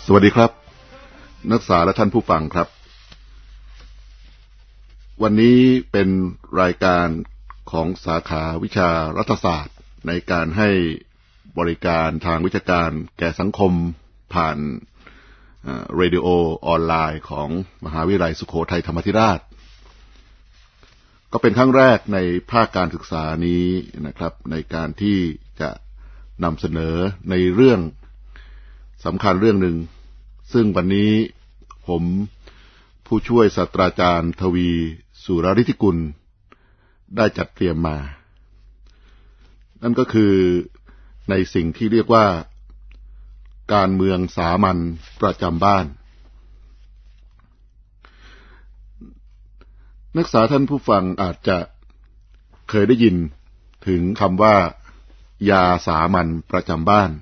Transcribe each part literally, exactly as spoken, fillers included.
สวัสดีครับนักศึกษาและท่านผู้ฟังครับวันนี้เป็นรายการของสาขาวิชารัฐศาสตร์ในการให้บริการทางวิชาการแก่สังคมผ่านเรดิโอออนไลน์ของมหาวิทยาลัยสุโขทัยธรรมาธิราชก็เป็นครั้งแรกในภาคการศึกษานี้นะครับในการที่จะนำเสนอในเรื่องสำคัญเรื่องหนึ่งซึ่งวันนี้ผมผู้ช่วยศาสตราจารย์ทวีสุรฤทธิกุลได้จัดเตรียมมานั่นก็คือในสิ่งที่เรียกว่าการเมืองสามัญประจำบ้านนักศึกษาท่านผู้ฟังอาจจะเคยได้ยินถึงคำว่ายาสามัญประจำบ้าน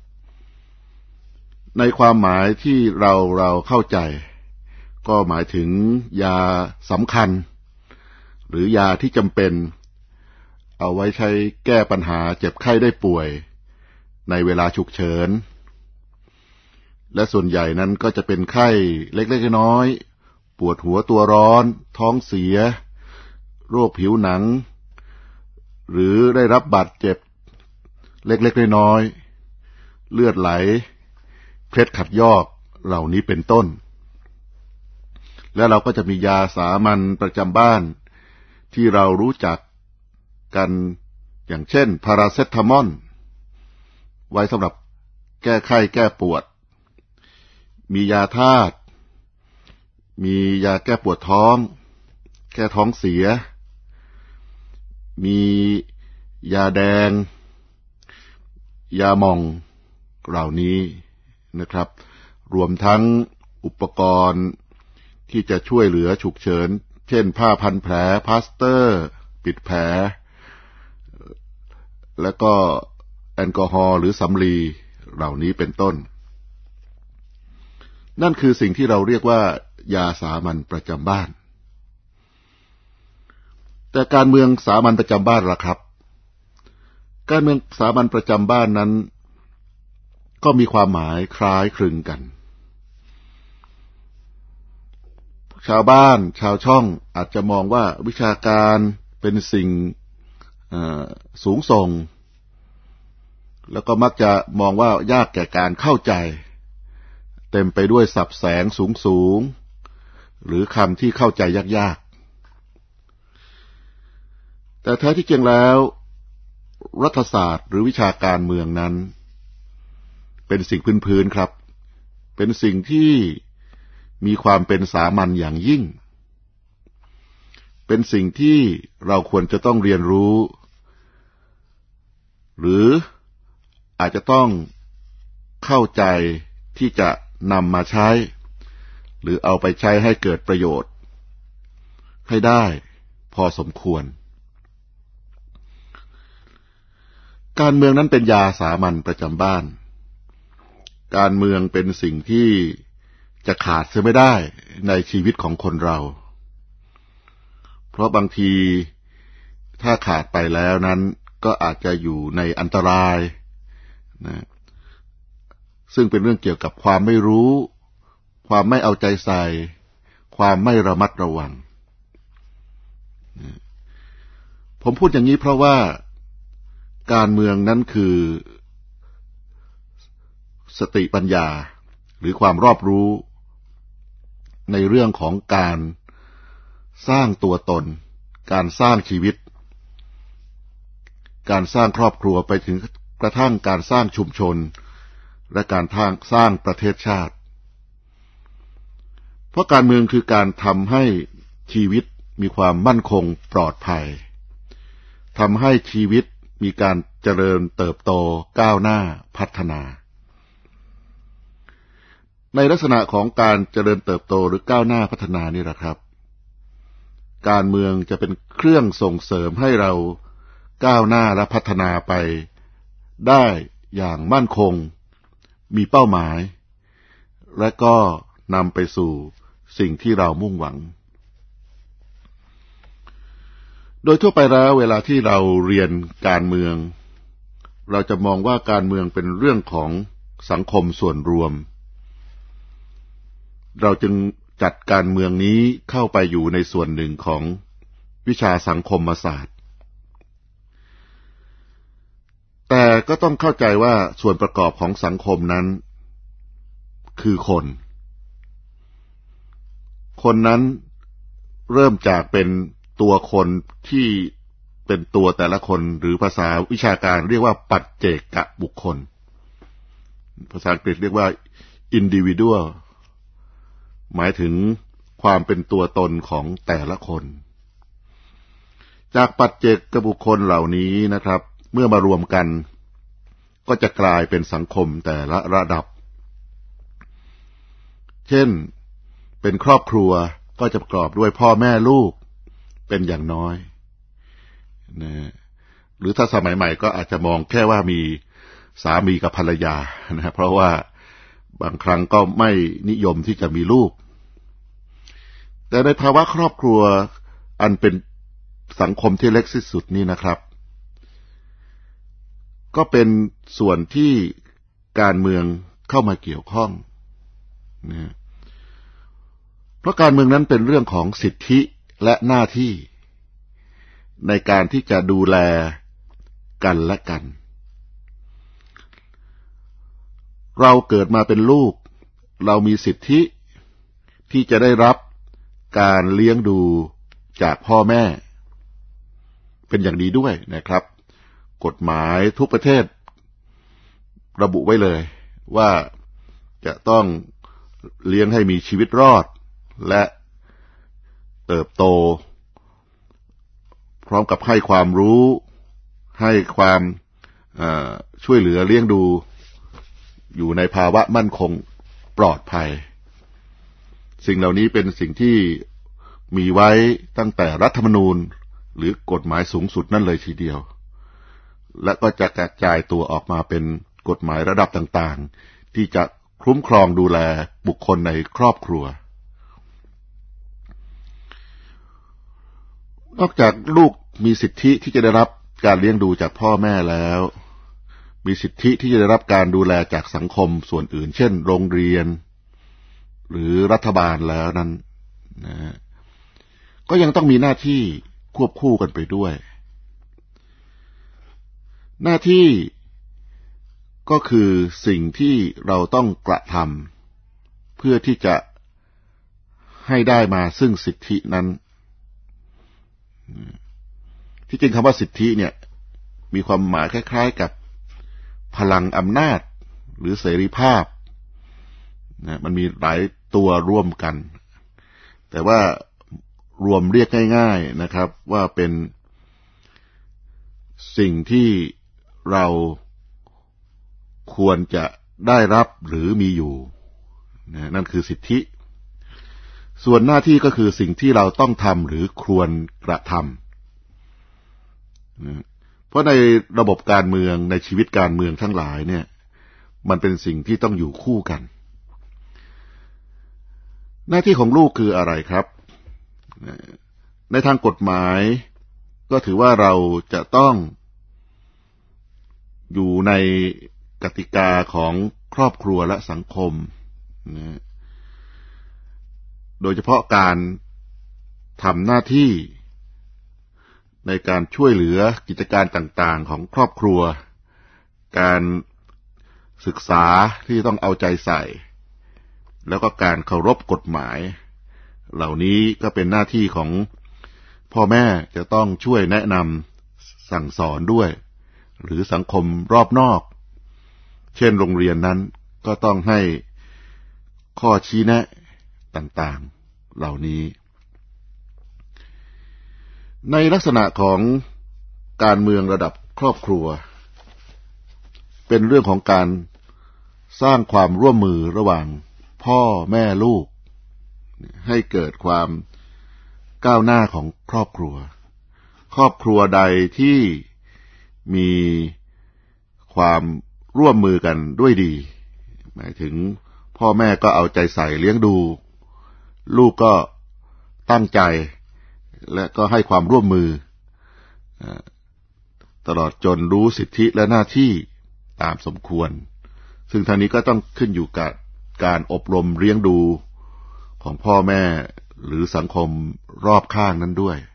ในความหมายที่เราเราเข้าใจก็หมายถึงยาสำคัญหรือยาที่จำเป็นเอาไว้ใช้แก้ปัญหาเจ็บไข้ได้ป่วยในเวลาฉุกเฉินและส่วนใหญ่นั้นก็จะเป็นไข้เล็กๆน้อยๆปวดหัวตัวร้อนท้องเสียโรคผิวหนังหรือได้รับบาดเจ็บเล็กๆน้อยๆเลือดไหลเคล็ดขัดยอกเหล่านี้เป็นต้นและเราก็จะมียาสามัญประจำบ้านที่เรารู้จักกันอย่างเช่นพาราเซตามอลไว้สำหรับแก้ไข้แก้ปวดมียาธาตุมียาแก้ปวดท้องแก้ท้องเสียมียาแดงยาหม่องเหล่านี้นะครับรวมทั้งอุปกรณ์ที่จะช่วยเหลือฉุกเฉินเช่นผ้าพันแผลพลาสเตอร์ปิดแผลแล้วก็แอลกอฮอล์หรือสำลีเหล่านี้เป็นต้นนั่นคือสิ่งที่เราเรียกว่ายาสามัญประจำบ้านแต่การเมืองสามัญประจำบ้านล่ะครับการเมืองสามัญประจำบ้านนั้นก็มีความหมายคล้ายคลึงกันชาวบ้านชาวช่องอาจจะมองว่าวิชาการเป็นสิ่งสูงส่งแล้วก็มักจะมองว่ายากแก่การเข้าใจเต็มไปด้วยศัพท์แสงสูงสูงหรือคำที่เข้าใจยากๆแต่แท้ที่จริงแล้วรัฐศาสตร์หรือวิชาการเมืองนั้นเป็นสิ่งพื้นๆครับเป็นสิ่งที่มีความเป็นสามัญอย่างยิ่งเป็นสิ่งที่เราควรจะต้องเรียนรู้หรืออาจจะต้องเข้าใจที่จะนำมาใช้หรือเอาไปใช้ให้เกิดประโยชน์ให้ได้พอสมควรการเมืองนั้นเป็นยาสามัญประจำบ้านการเมืองเป็นสิ่งที่จะขาดเสียไม่ได้ในชีวิตของคนเราเพราะบางทีถ้าขาดไปแล้วนั้นก็อาจจะอยู่ในอันตรายนะซึ่งเป็นเรื่องเกี่ยวกับความไม่รู้ความไม่เอาใจใส่ความไม่ระมัดระวังผมพูดอย่างนี้เพราะว่าการเมืองนั้นคือสติปัญญาหรือความรอบรู้ในเรื่องของการสร้างตัวตนการสร้างชีวิตการสร้างครอบครัวไปถึงกระทั่งการสร้างชุมชนและการสร้างประเทศชาติเพราะการเมืองคือการทำให้ชีวิตมีความมั่นคงปลอดภัยทำให้ชีวิตมีการเจริญเติบโตก้าวหน้าพัฒนาในลักษณะของการเจริญเติบโตหรือก้าวหน้าพัฒนานี่แหละครับการเมืองจะเป็นเครื่องส่งเสริมให้เราก้าวหน้าและพัฒนาไปได้อย่างมั่นคงมีเป้าหมายและก็นำไปสู่สิ่งที่เรามุ่งหวังโดยทั่วไปแล้วเวลาที่เราเรียนการเมืองเราจะมองว่าการเมืองเป็นเรื่องของสังคมส่วนรวมเราจึงจัดการเมืองนี้เข้าไปอยู่ในส่วนหนึ่งของวิชาสังคมศาสตร์แต่ก็ต้องเข้าใจว่าส่วนประกอบของสังคมนั้นคือคน คนนั้นเริ่มจากเป็นตัวคนที่เป็นตัวแต่ละคนหรือภาษาวิชาการเรียกว่าปัจเจกบุคคลภาษาอังกฤษเรียกว่า individual หมายถึงความเป็นตัวตนของแต่ละคนจากปัจเจกบุคคลเหล่านี้นะครับเมื่อมารวมกันก็จะกลายเป็นสังคมแต่ละระดับเช่นเป็นครอบครัวก็จะประกอบด้วยพ่อแม่ลูกเป็นอย่างน้อยนะหรือถ้าสมัยใหม่ก็อาจจะมองแค่ว่ามีสามีกับภรรยานะเพราะว่าบางครั้งก็ไม่นิยมที่จะมีลูกแต่ในภาวะครอบครัวอันเป็นสังคมที่เล็กที่สุดนี่นะครับก็เป็นส่วนที่การเมืองเข้ามาเกี่ยวข้องนะเพราะการเมืองนั้นเป็นเรื่องของสิทธิและหน้าที่ในการที่จะดูแลกันและกันเราเกิดมาเป็นลูกเรามีสิทธิที่จะได้รับการเลี้ยงดูจากพ่อแม่เป็นอย่างดีด้วยนะครับกฎหมายทุกประเทศระบุไว้เลยว่าจะต้องเลี้ยงให้มีชีวิตรอดและเติบโตพร้อมกับให้ความรู้ให้ความช่วยเหลือเลี้ยงดูอยู่ในภาวะมั่นคงปลอดภัยสิ่งเหล่านี้เป็นสิ่งที่มีไว้ตั้งแต่รัฐธรรมนูญหรือกฎหมายสูงสุดนั่นเลยทีเดียวและก็จะกระจายตัวออกมาเป็นกฎหมายระดับต่างๆที่จะคุ้มครองดูแลบุคคลในครอบครัวนอกจากลูกมีสิทธิที่จะได้รับการเลี้ยงดูจากพ่อแม่แล้วมีสิทธิที่จะได้รับการดูแลจากสังคมส่วนอื่นเช่นโรงเรียนหรือรัฐบาลแล้วนั้นนะก็ยังต้องมีหน้าที่ควบคู่กันไปด้วยหน้าที่ก็คือสิ่งที่เราต้องกระทำเพื่อที่จะให้ได้มาซึ่งสิทธินั้นที่จริงคำว่าสิทธิเนี่ยมีความหมายคล้ายๆกับพลังอำนาจหรือเสรีภาพนะมันมีหลายตัวร่วมกันแต่ว่ารวมเรียกง่ายๆนะครับว่าเป็นสิ่งที่เราควรจะได้รับหรือมีอยู่นะนั่นคือสิทธิส่วนหน้าที่ก็คือสิ่งที่เราต้องทำหรือควรกระทำนะเพราะในระบบการเมืองในชีวิตการเมืองทั้งหลายเนี่ยมันเป็นสิ่งที่ต้องอยู่คู่กันหน้าที่ของลูกคืออะไรครับในทางกฎหมายก็ถือว่าเราจะต้องอยู่ในกติกาของครอบครัวและสังคมนะโดยเฉพาะการทำหน้าที่ในการช่วยเหลือกิจการต่างๆของครอบครัวการศึกษาที่ต้องเอาใจใส่แล้วก็การเคารพกฎหมายเหล่านี้ก็เป็นหน้าที่ของพ่อแม่จะต้องช่วยแนะนำสั่งสอนด้วยหรือสังคมรอบนอกเช่นโรงเรียนนั้นก็ต้องให้ข้อชี้แนะต่างๆเหล่านี้ในลักษณะของการเมืองระดับครอบครัวเป็นเรื่องของการสร้างความร่วมมือระหว่างพ่อแม่ลูกให้เกิดความก้าวหน้าของครอบครัวครอบครัวใดที่มีความร่วมมือกันด้วยดีหมายถึงพ่อแม่ก็เอาใจใส่เลี้ยงดูลูกก็ตั้งใจและก็ให้ความร่วมมือตลอดจนรู้สิทธิและหน้าที่ตามสมควรซึ่งทางนี้ก็ต้องขึ้นอยู่กับการอบรมเลี้ยงดูของพ่อแม่หรือสังคมรอบข้างนั้นด้วย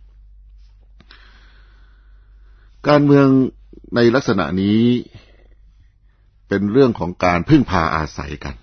การเมืองในลักษณะนี้เป็นเรื่องของการพึ่งพาอาศัยกัน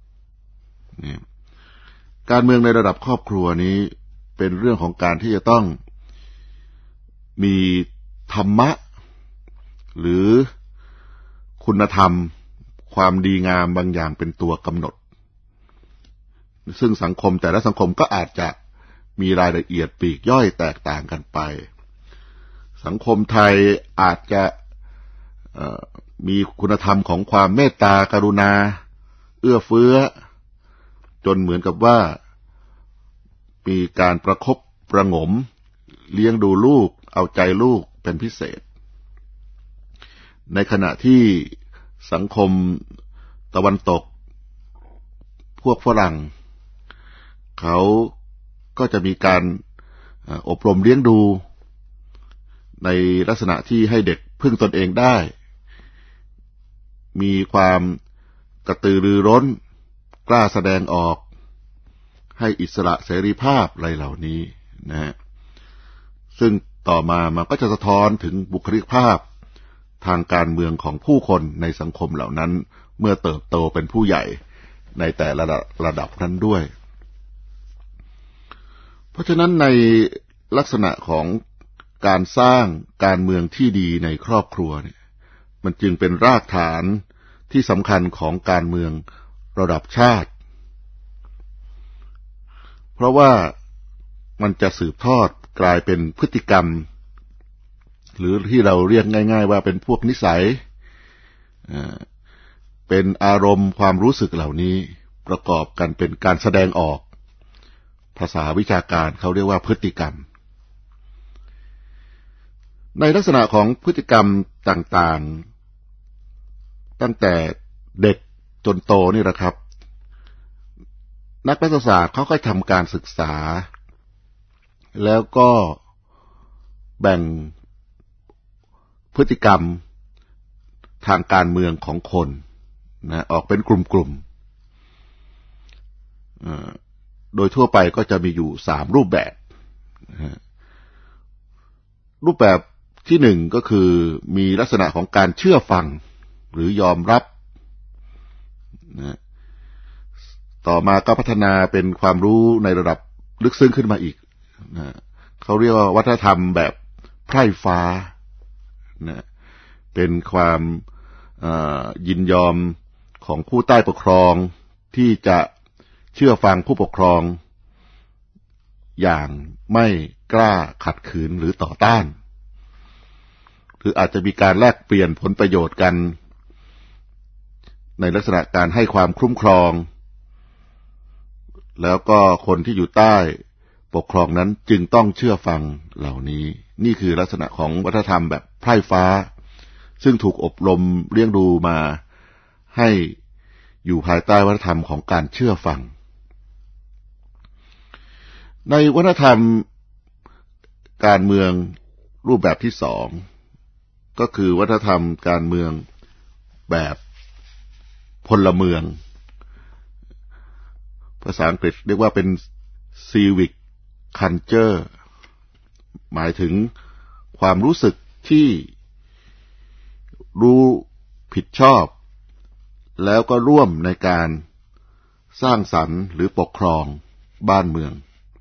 การเมืองในระดับครอบครัวนี้เป็นเรื่องของการที่จะต้องมีธรรมะหรือคุณธรรมความดีงามบางอย่างเป็นตัวกำหนดซึ่งสังคมแต่ละสังคมก็อาจจะมีรายละเอียดปลีกย่อยแตกต่างกันไปสังคมไทยอาจจะมีคุณธรรมของความเมตตากรุณาเอื้อเฟื้อจนเหมือนกับว่ามีการประคบประหงมเลี้ยงดูลูกเอาใจลูกเป็นพิเศษในขณะที่สังคมตะวันตกพวกฝรั่งเขาก็จะมีการอบรมเลี้ยงดูในลักษณะที่ให้เด็กพึ่งตนเองได้มีความกระตือรือร้นกล้าแสดงออกให้อิสระเสรีภาพอะไรเหล่านี้นะฮะซึ่งต่อมามันก็จะสะท้อนถึงบุคลิกภาพทางการเมืองของผู้คนในสังคมเหล่านั้นเมื่อเติบโตเป็นผู้ใหญ่ในแต่ละระดับนั้นด้วยเพราะฉะนั้นในลักษณะของการสร้างการเมืองที่ดีในครอบครัวเนี่ยมันจึงเป็นรากฐานที่สำคัญของการเมืองระดับชาติเพราะว่ามันจะสืบทอดกลายเป็นพฤติกรรมหรือที่เราเรียกง่ายๆว่าเป็นพวกนิสัยเป็นอารมณ์ความรู้สึกเหล่านี้ประกอบกันเป็นการแสดงออกภาษาวิชาการเขาเรียกว่าพฤติกรรมในลักษณะของพฤติกรรมต่างๆตั้งแต่เด็กจนโตนี่แหละครับนักรัฐศาสตร์เขาก็ทำการศึกษาแล้วก็แบ่งพฤติกรรมทางการเมืองของคนนะออกเป็นกลุ่มๆโดยทั่วไปก็จะมีอยู่สามรูปแบบรูปแบบที่หนึ่งก็คือมีลักษณะของการเชื่อฟังหรือยอมรับนะต่อมาก็พัฒนาเป็นความรู้ในระดับลึกซึ้งขึ้นมาอีกนะเขาเรียกว่าวัฒนธรรมแบบไพร่ฟ้านะเป็นความยินยอมของผู้ใต้ปกครองที่จะเชื่อฟังผู้ปกครองอย่างไม่กล้าขัดขืนหรือต่อต้านหรืออาจจะมีการแลกเปลี่ยนผลประโยชน์กันในลักษณะการให้ความคุ้มครองแล้วก็คนที่อยู่ใต้ปกครองนั้นจึงต้องเชื่อฟังเหล่านี้นี่คือลักษณะของวัฒนธรรมแบบไพร่ฟ้าซึ่งถูกอบรมเลี้ยงดูมาให้อยู่ภายใต้วัฒนธรรมของการเชื่อฟังในวัฒนธรรมการเมืองรูปแบบที่สองก็คือวัฒนธรรมการเมืองแบบพลเมืองภาษาอังกฤษเรียกว่าเป็น civic culture หมายถึงความรู้สึกที่รู้ผิดชอบแล้วก็ร่วมในการสร้างสรรค์หรือปกครองบ้านเมือง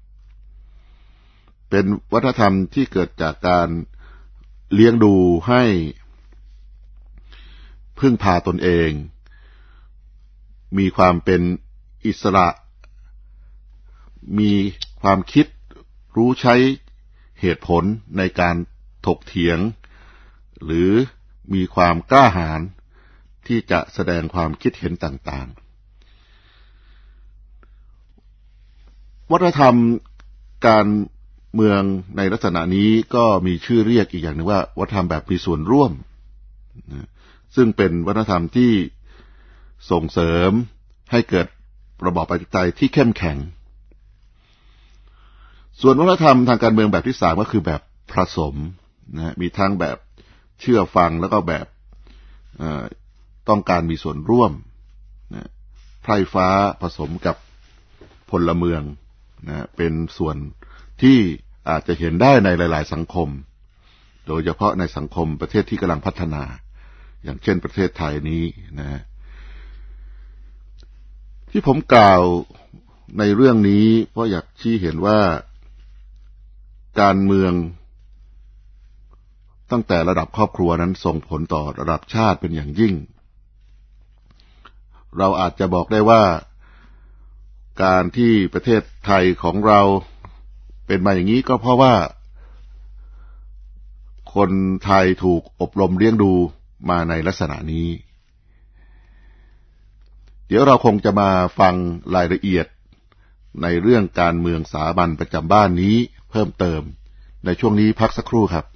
เป็นวัฒนธรรมที่เกิดจากการเลี้ยงดูให้พึ่งพาตนเองมีความเป็นอิสระมีความคิดรู้ใช้เหตุผลในการถกเถียงหรือมีความกล้าหาญที่จะแสดงความคิดเห็นต่างๆวัฒนธรรมการเมืองในลักษณะนี้ก็มีชื่อเรียกอีกอย่างหนึ่งว่าวัฒนธรรมแบบมีส่วนร่วมซึ่งเป็นวัฒนธรรมที่ส่งเสริมให้เกิดระบอบประชาธิปไตยที่เข้มแข็งส่วนวัฒนธรรมทางการเมืองแบบที่สามก็คือแบบผสมนะมีทั้งแบบเชื่อฟังแล้วก็แบบต้องการมีส่วนร่วมนะไพร่ฟ้าผสมกับพลเมืองนะเป็นส่วนที่อาจจะเห็นได้ในหลายๆสังคมโดยเฉพาะในสังคมประเทศที่กำลังพัฒนาอย่างเช่นประเทศไทยนี้นะที่ผมกล่าวในเรื่องนี้เพราะอยากชี้เห็นว่าการเมืองตั้งแต่ระดับครอบครัวนั้นส่งผลต่อระดับชาติเป็นอย่างยิ่งเราอาจจะบอกได้ว่าการที่ประเทศไทยของเราเป็นมาอย่างนี้ก็เพราะว่าคนไทยถูกอบรมเลี้ยงดูมาในลักษณะนี้เดี๋ยวเราคงจะมาฟังรายละเอียดในเรื่องการเมืองสามัญประจำบ้านนี้เพิ่มเติมในช่วงนี้พักสักครู่ครับ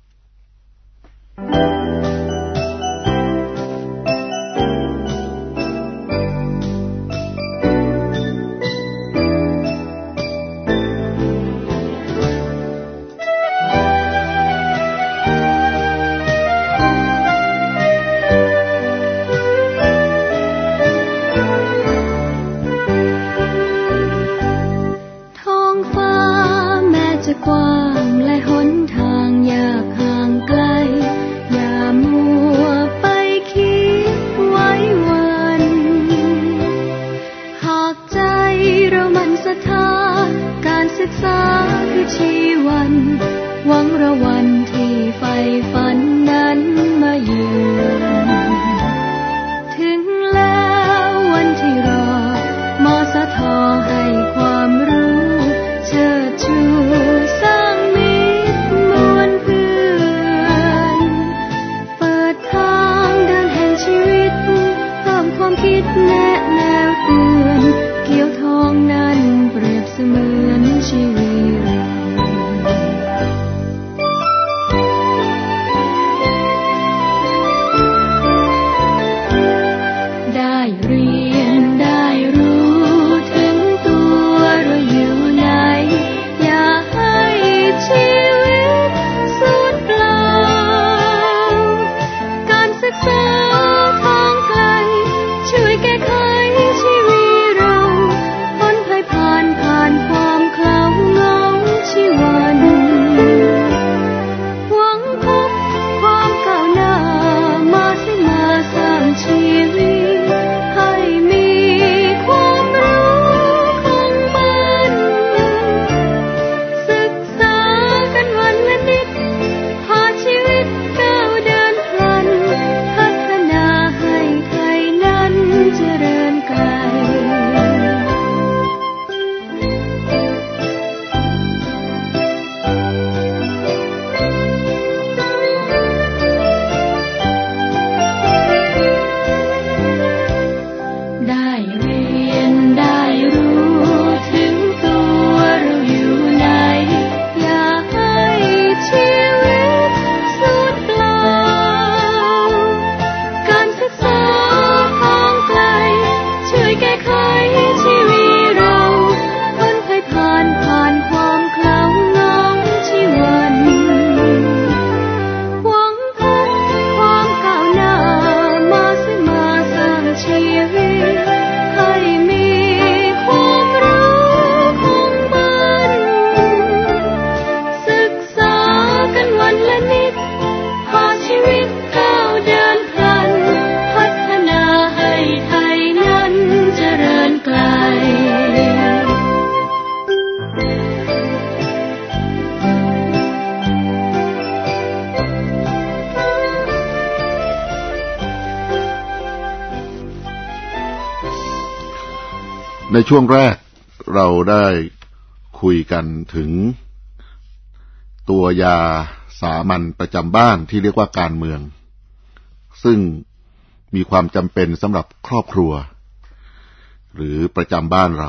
ในช่วงแรกเราได้คุยกันถึงตัวยาสามัญประจำบ้านที่เรียกว่าการเมืองซึ่งมีความจำเป็นสำหรับครอบครัวหรือประจำบ้านเรา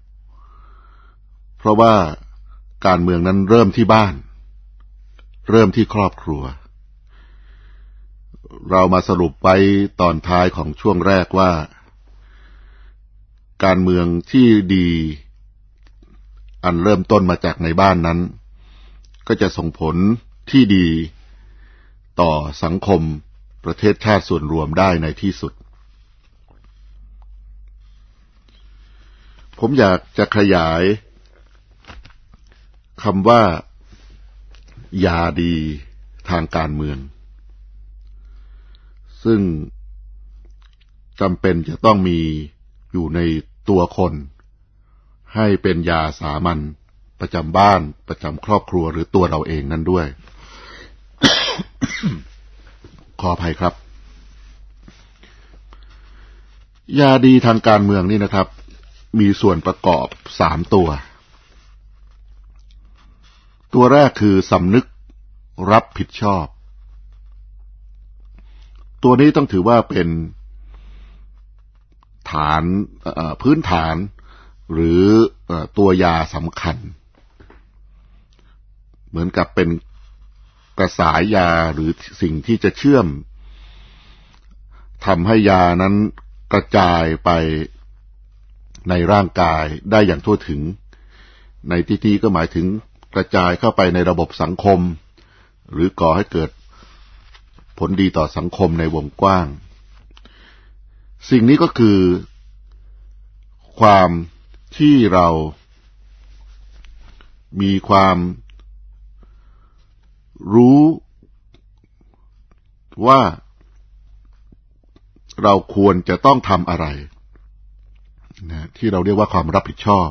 เพราะว่าการเมืองนั้นเริ่มที่บ้านเริ่มที่ครอบครัวเรามาสรุปไว้ตอนท้ายของช่วงแรกว่าการเมืองที่ดีอันเริ่มต้นมาจากในบ้านนั้นก็จะส่งผลที่ดีต่อสังคมประเทศชาติส่วนรวมได้ในที่สุดผผมอยากจะขยายคำว่ายาดีทางการเมืองซึ่งจำเป็นจะต้องมีอยู่ในตัวคนให้เป็นยาสามัญประจำบ้านประจำครอบครัวหรือตัวเราเองนั้นด้วย ขออภัยครับยาดีทางการเมืองนี่นะครับมีส่วนประกอบสามตัวตัวแรกคือสำนึกรับผิดชอบตัวนี้ต้องถือว่าเป็นฐานพื้นฐานหรือตัวยาสำคัญเหมือนกับเป็นกระสายยาหรือสิ่งที่จะเชื่อมทำให้ยานั้นกระจายไปในร่างกายได้อย่างทั่วถึงในที่นี้ก็หมายถึงกระจายเข้าไปในระบบสังคมหรือก่อให้เกิดผลดีต่อสังคมในวงกว้างสิ่งนี้ก็คือความที่เรามีความรู้ว่าเราควรจะต้องทำอะไรนะที่เราเรียกว่าความรับผิดชอบ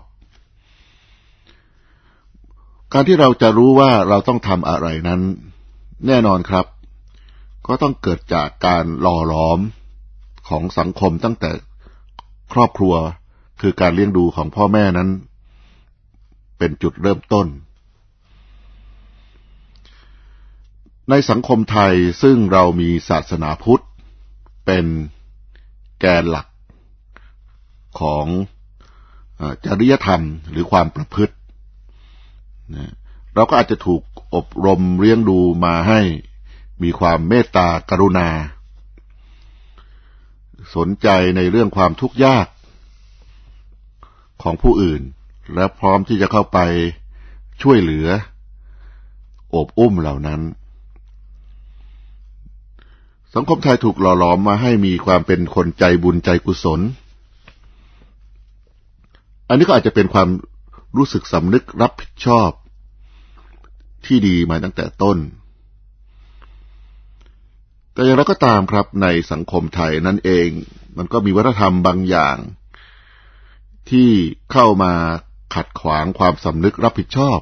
การที่เราจะรู้ว่าเราต้องทำอะไรนั้นแน่นอนครับก็ต้องเกิดจากการหล่อหลอมของสังคมตั้งแต่ครอบครัวคือการเลี้ยงดูของพ่อแม่นั้นเป็นจุดเริ่มต้นในสังคมไทยซึ่งเรามีศาสนาพุทธเป็นแกนหลักของจริยธรรมหรือความประพฤติเราก็อาจจะถูกอบรมเลี้ยงดูมาให้มีความเมตตากรุณาสนใจในเรื่องความทุกข์ยากของผู้อื่นและพร้อมที่จะเข้าไปช่วยเหลือโอบอุ้มเหล่านั้นสังคมไทยถูกหล่อหลอมมาให้มีความเป็นคนใจบุญใจกุศลอันนี้ก็อาจจะเป็นความรู้สึกสำนึกรับผิดชอบที่ดีมาตั้งแต่ต้นแต่อย่างไรก็ตามครับในสังคมไทยนั่นเองมันก็มีวัฒนธรรมบางอย่างที่เข้ามาขัดขวางความสำนึกรับผิดชอบ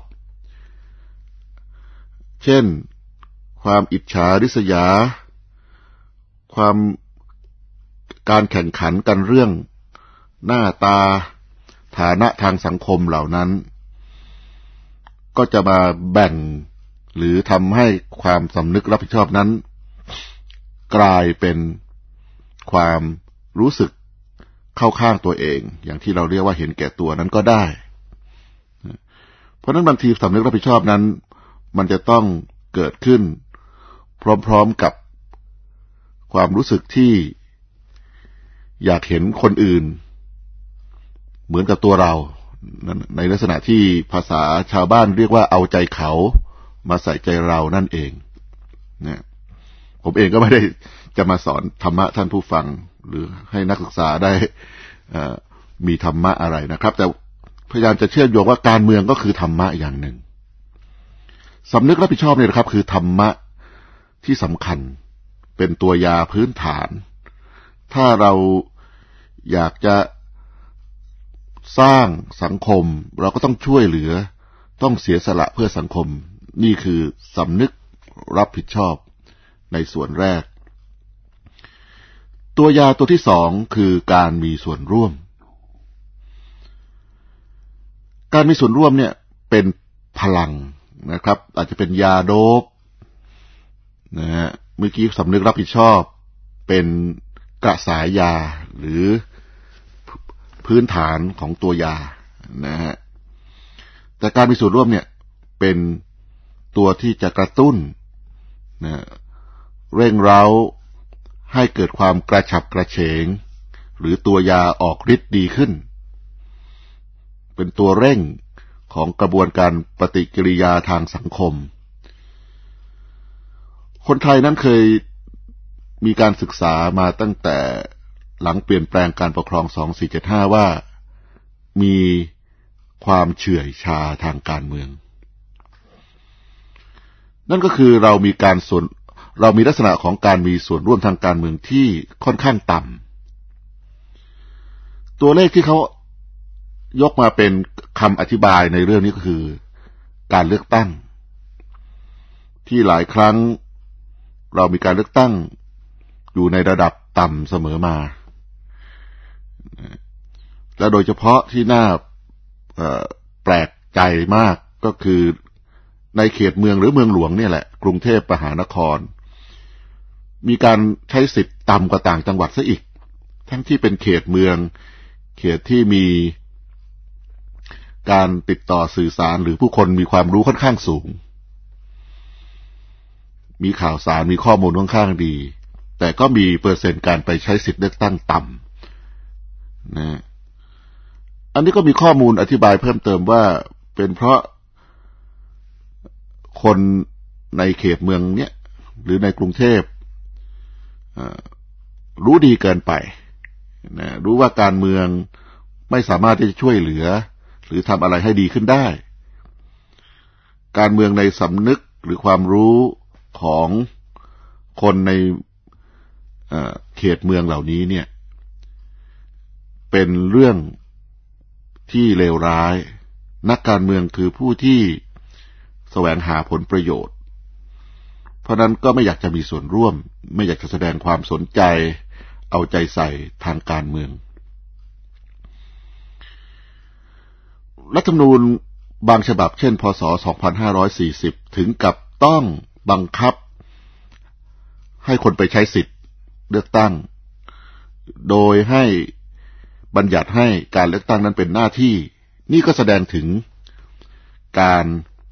เช่นความอิจฉาริษยาความการแข่งขันกันเรื่องหน้าตาฐานะทางสังคมเหล่านั้นก็จะมาแบ่งหรือทำให้ความสำนึกรับผิดชอบนั้นกลายเป็นความรู้สึกเข้าข้างตัวเองอย่างที่เราเรียกว่าเห็นแก่ตัวนั้นก็ได้เพราะนั้นบางทีสำนึกรับผิดชอบนั้นมันจะต้องเกิดขึ้นพร้อมๆกับความรู้สึกที่อยากเห็นคนอื่นเหมือนกับตัวเราในลักษณะที่ภาษาชาวบ้านเรียกว่าเอาใจเขามาใส่ใจเรานั่นเองเนี่ยผมเองก็ไม่ได้จะมาสอนธรรมะท่านผู้ฟังหรือให้นักศึกษาได้มีธรรมะอะไรนะครับแต่พยายามจะเชื่อมโยงว่าการเมืองก็คือธรรมะอย่างหนึ่งสำนึกรับผิดชอบเนี่ยนะครับคือธรรมะที่สำคัญเป็นตัวยาพื้นฐานถ้าเราอยากจะสร้างสังคมเราก็ต้องช่วยเหลือต้องเสียสละเพื่อสังคมนี่คือสำนึกรับผิดชอบในส่วนแรกตัวยาตัวที่สองคือการมีส่วนร่วมการมีส่วนร่วมเนี่ยเป็นพลังนะครับอาจจะเป็นยาโดปนะฮะเมื่อกี้สำนึกรับผิดชอบเป็นกระสายยาหรือพื้นฐานของตัวยานะฮะแต่การมีส่วนร่วมเนี่ยเป็นตัวที่จะกระตุ้นนะเร่งเร้าให้เกิดความกระฉับกระเฉงหรือตัวยาออกฤทธิ์ดีขึ้นเป็นตัวเร่งของกระบวนการปฏิกิริยาทางสังคมคนไทยนั้นเคยมีการศึกษามาตั้งแต่หลังเปลี่ยนแปลงการปกครองสองสี่เจ็ดห้าว่ามีความเฉื่อยชาทางการเมืองนั่นก็คือเรามีการส่วนเรามีลักษณะของการมีส่วนร่วมทางการเมืองที่ค่อนข้างต่ำตัวเลขที่เขายกมาเป็นคำอธิบายในเรื่องนี้ก็คือการเลือกตั้งที่หลายครั้งเรามีการเลือกตั้งอยู่ในระดับต่ำเสมอมาและโดยเฉพาะที่น่าแปลกใจมากก็คือในเขตเมืองหรือเมืองหลวงเนี่ยแหละกรุงเทพมหานครมีการใช้สิทธิ์ต่ำกว่าต่างจังหวัดซะอีกทั้งที่เป็นเขตเมืองเขตที่มีการติดต่อสื่อสารหรือผู้คนมีความรู้ค่อนข้างสูงมีข่าวสารมีข้อมูลค่อนข้างดีแต่ก็มีเปอร์เซ็นต์การไปใช้สิทธิ์เลือกตั้งต่ำนะอันนี้ก็มีข้อมูลอธิบายเพิ่มเติมว่าเป็นเพราะคนในเขตเมืองเนี้ยหรือในกรุงเทพรู้ดีเกินไปนะรู้ว่าการเมืองไม่สามารถที่จะช่วยเหลือหรือทำอะไรให้ดีขึ้นได้การเมืองในสำนึกหรือความรู้ของคนในเขตเมืองเหล่านี้เนี่ยเป็นเรื่องที่เลวร้ายนักการเมืองคือผู้ที่แสวงหาผลประโยชน์เพราะนั้นก็ไม่อยากจะมีส่วนร่วมไม่อยากจะแสดงความสนใจเอาใจใส่ทางการเมืองรัฐธรรมนูญบางฉบับเช่นพ.ศ. สองพันห้าร้อยสี่สิบถึงกับต้องบังคับให้คนไปใช้สิทธิ์เลือกตั้งโดยให้บัญญัติให้การเลือกตั้งนั้นเป็นหน้าที่นี่ก็แสดงถึงการ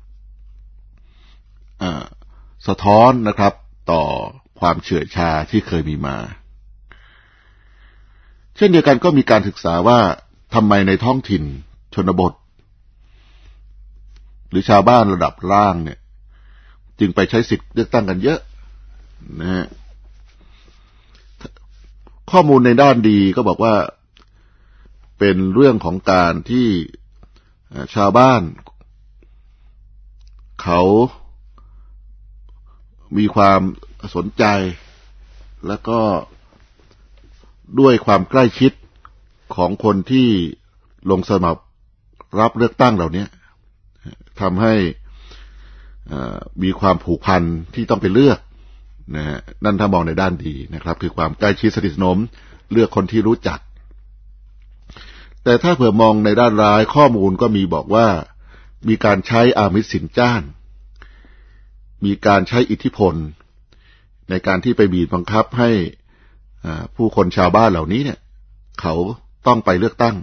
สะท้อนนะครับต่อความเฉื่อยชาที่เคยมีมาเช่นเดียวกันก็มีการศึกษาว่าทำไมในท้องถิ่นชนบทหรือชาวบ้านระดับล่างเนี่ยจึงไปใช้สิทธิ์เลือกตั้งกันเยอะนะฮะข้อมูลในด้านดีก็บอกว่าเป็นเรื่องของการที่ชาวบ้านเขามีความสนใจแล้วก็ด้วยความใกล้ชิดของคนที่ลงสมัครรับเลือกตั้งเหล่านี้ทำให้มีความผูกพันที่ต้องไปเลือกนะฮะนั่นถ้ามองในด้านดีนะครับคือความใกล้ชิดสนิทสนมเลือกคนที่รู้จักแต่ถ้าเผื่อมองในด้านร้ายข้อมูลก็มีบอกว่ามีการใช้อามิสสินจ้างมีการใช้อิทธิพลในการที่ไปบีบบังคับให้ผู้คนชาวบ้านเหล่านี้เนี่ยเขาต้องไปเลือกตั้ง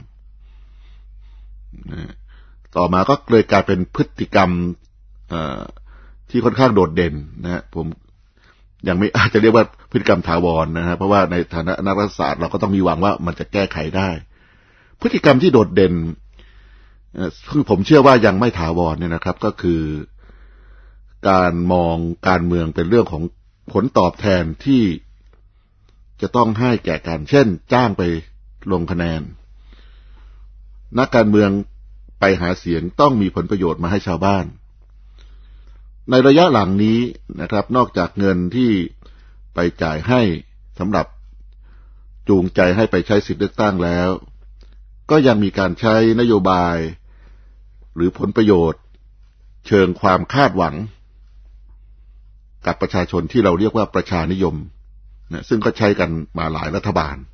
ต่อมาก็เลยกลายเป็นพฤติกรรมที่ค่อนข้างโดดเด่นนะผมยังไม่อาจจะเรียกว่าพฤติกรรมถาวรนะฮะเพราะว่าในฐานะนักรัฐศาสตร์เราก็ต้องมีหวังว่ามันจะแก้ไขได้พฤติกรรมที่โดดเด่นคือผมเชื่อว่ายังไม่ถาวรเนี่ยนะครับก็คือการมองการเมืองเป็นเรื่องของผลตอบแทนที่จะต้องให้แก่กันเช่นจ้างไปลงคะแนนนักการเมืองไปหาเสียงต้องมีผลประโยชน์มาให้ชาวบ้านในระยะหลังนี้นะครับนอกจากเงินที่ไปจ่ายให้สำหรับจูงใจให้ไปใช้สิทธิเลือกตั้งแล้วก็ยังมีการใช้นโยบายหรือผลประโยชน์เชิงความคาดหวังกับประชาชนที่เราเรียกว่าประชานิยมนะซึ่งก็ใช้กันมาหลายรัฐบาล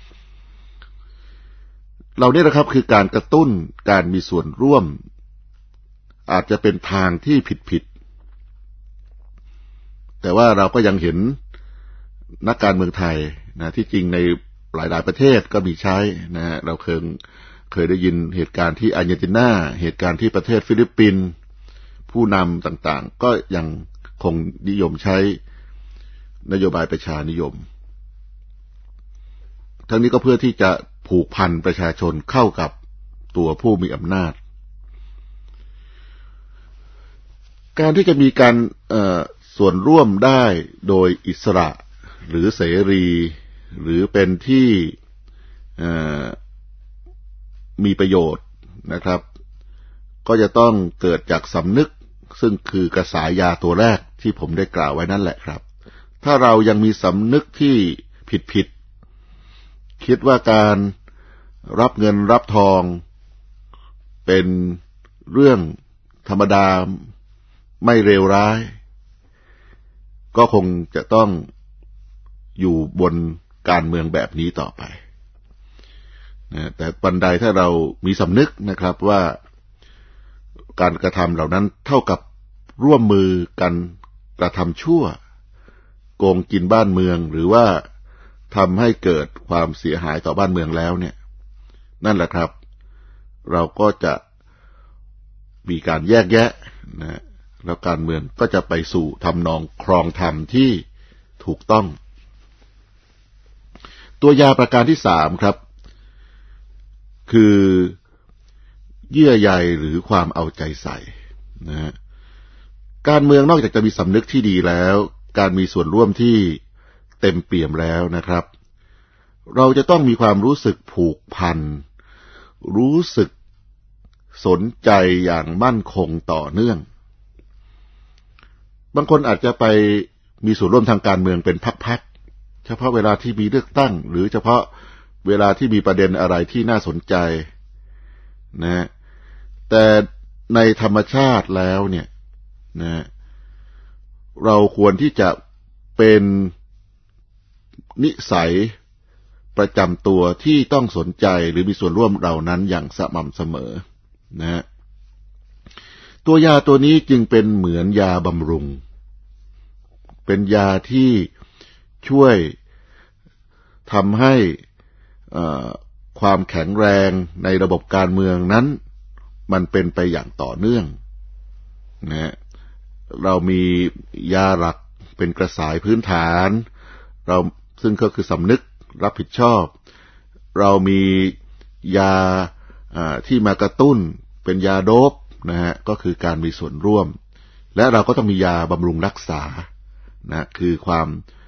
เราเนี่ยนะครับคือการกระตุ้นการมีส่วนร่วมอาจจะเป็นทางที่ผิดๆแต่ว่าเราก็ยังเห็นนักการเมืองไทยนะที่จริงในหลายๆประเทศก็มีใช้นะฮะเราเคยเคยได้ยินเหตุการณ์ที่อาร์เจนตินาเหตุการณ์ที่ประเทศฟิลิปปินส์ผู้นำต่างๆก็ยังคงนิยมใช้นโยบายประชานิยมทั้งนี้ก็เพื่อที่จะผูกพันประชาชนเข้ากับตัวผู้มีอำนาจการที่จะมีการส่วนร่วมได้โดยอิสระหรือเสรีหรือเป็นที่มีประโยชน์นะครับก็จะต้องเกิดจากสำนึกซึ่งคือกระแสยาตัวแรกที่ผมได้กล่าวไว้นั่นแหละครับถ้าเรายังมีสำนึกที่ผิดๆคิดว่าการรับเงินรับทองเป็นเรื่องธรรมดาไม่เลวร้ายก็คงจะต้องอยู่บนการเมืองแบบนี้ต่อไปนะแต่บันไดถ้าเรามีสำนึกนะครับว่าการกระทำเหล่านั้นเท่ากับร่วมมือกันกระทำชั่วโกงกินบ้านเมืองหรือว่าทำให้เกิดความเสียหายต่อบ้านเมืองแล้วเนี่ยนั่นแหละครับเราก็จะมีการแยกแยะนะแล้วการเมืองก็จะไปสู่ทำนองครองธรรมที่ถูกต้องตัวยาประการที่สามครับคือเยื่อใยหรือความเอาใจใส่นะการเมืองนอกจากจะมีสำนึกที่ดีแล้วการมีส่วนร่วมที่เต็มเปี่ยมแล้วนะครับเราจะต้องมีความรู้สึกผูกพันรู้สึกสนใจอย่างมั่นคงต่อเนื่องบางคนอาจจะไปมีส่วนร่วมทางการเมืองเป็นพักๆเฉพาะเวลาที่มีเลือกตั้งหรือเฉพาะเวลาที่มีประเด็นอะไรที่น่าสนใจนะแต่ในธรรมชาติแล้วเนี่ยนะเราควรที่จะเป็นนิสัยประจำตัวที่ต้องสนใจหรือมีส่วนร่วมเหล่านั้นอย่างสม่ำเสมอนะตัวยาตัวนี้จึงเป็นเหมือนยาบำรุงเป็นยาที่ช่วยทำให้ความแข็งแรงในระบบการเมืองนั้นมันเป็นไปอย่างต่อเนื่องนะเรามียาหลักเป็นกระสายพื้นฐานเราซึ่งก็คือสำนึกรับผิดชอบเรามียาที่มากระตุ้นเป็นยาโดปนะฮะก็คือการมีส่วนร่วมและเราก็ต้องมียาบำรุงรักษานะคือความ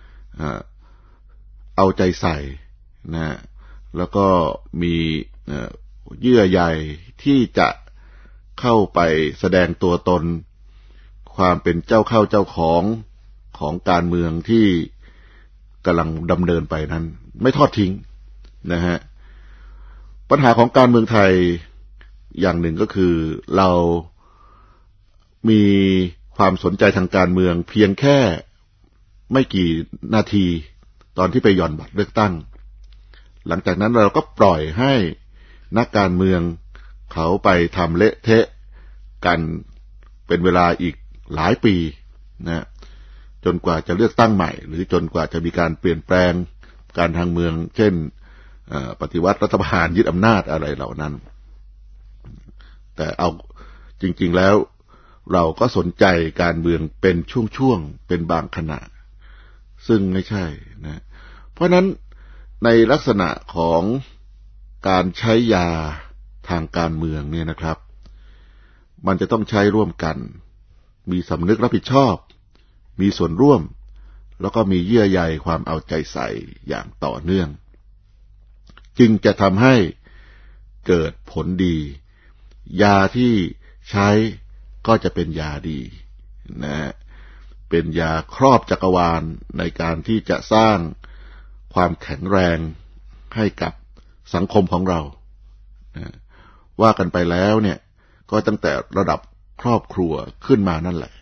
เอาใจใส่นะแล้วก็มีเยื่อใยที่จะเข้าไปแสดงตัวตนความเป็นเจ้าเข้าเจ้าของของการเมืองที่กำลังดำเนินไปนั้นไม่ทอดทิ้งนะฮะปัญหาของการเมืองไทยอย่างหนึ่งก็คือเรามีความสนใจทางการเมืองเพียงแค่ไม่กี่นาทีตอนที่ไปหย่อนบัตรเลือกตั้งหลังจากนั้นเราก็ปล่อยให้นักการเมืองเขาไปทำเละเทะกันเป็นเวลาอีกหลายปีนะจนกว่าจะเลือกตั้งใหม่หรือจนกว่าจะมีการเปลี่ยนแปลงการทางเมืองเช่นปฏิวัติรัฐประหารยึดอำนาจอะไรเหล่านั้นแต่เอาจริงๆแล้วเราก็สนใจการเมืองเป็นช่วงๆเป็นบางขณะซึ่งไม่ใช่นะเพราะนั้นในลักษณะของการใช้ยาทางการเมืองเนี่ยนะครับมันจะต้องใช้ร่วมกันมีสำนึกรับผิดชอบมีส่วนร่วมแล้วก็มีเยื่อใยความเอาใจใส่อย่างต่อเนื่องจึงจะทำให้เกิดผลดียาที่ใช้ก็จะเป็นยาดีนะเป็นยาครอบจักรวาลในการที่จะสร้างความแข็งแรงให้กับสังคมของเรานะว่ากันไปแล้วเนี่ยก็ตั้งแต่ระดับครอบครัวขึ้นมานั่นแหละ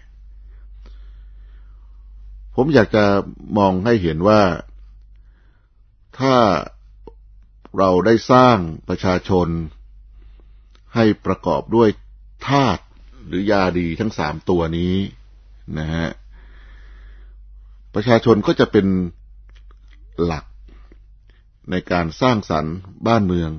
ผมอยากจะมองให้เห็นว่าถ้าเราได้สร้างประชาชนให้ประกอบด้วยธาตุหรือยาดีทั้งสามตัวนี้นะฮะประชาชนก็จะเป็นหลักในการสร้างสรรค์บ้านเมือง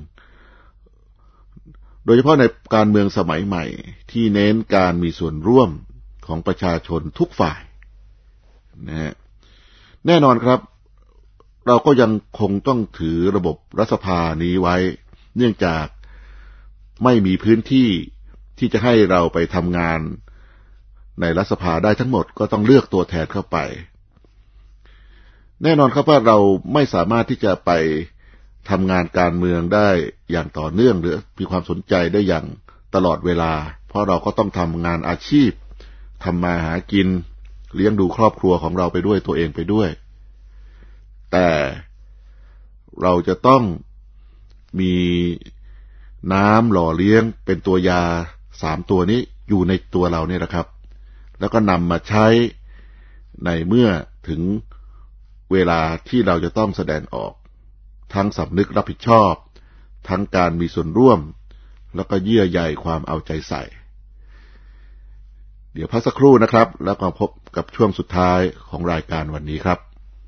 โดยเฉพาะในการเมืองสมัยใหม่ที่เน้นการมีส่วนร่วมของประชาชนทุกฝ่ายนะฮะแน่นอนครับเราก็ยังคงต้องถือระบบรัฐสภานี้ไว้เนื่องจากไม่มีพื้นที่ที่จะให้เราไปทำงานในรัฐสภาได้ทั้งหมดก็ต้องเลือกตัวแทนเข้าไปแน่นอนครับว่าเราไม่สามารถที่จะไปทำงานการเมืองได้อย่างต่อเนื่องหรือมีความสนใจได้อย่างตลอดเวลาเพราะเราก็ต้องทำงานอาชีพทำมาหากินเลี้ยงดูครอบครัวของเราไปด้วยตัวเองไปด้วยแต่เราจะต้องมีน้ำหล่อเลี้ยงเป็นตัวยาสามตัวนี้อยู่ในตัวเราเนี่ยนะครับแล้วก็นำมาใช้ในเมื่อถึงเวลาที่เราจะต้องแสดงออกทั้งสำนึกรับผิดชอบทั้งการมีส่วนร่วมแล้วก็เยื่อใยความเอาใจใส่เดี๋ยวพักสักครู่นะครับแล้วก็พบกับช่วงสุดท้ายของรายการวันนี้ครับ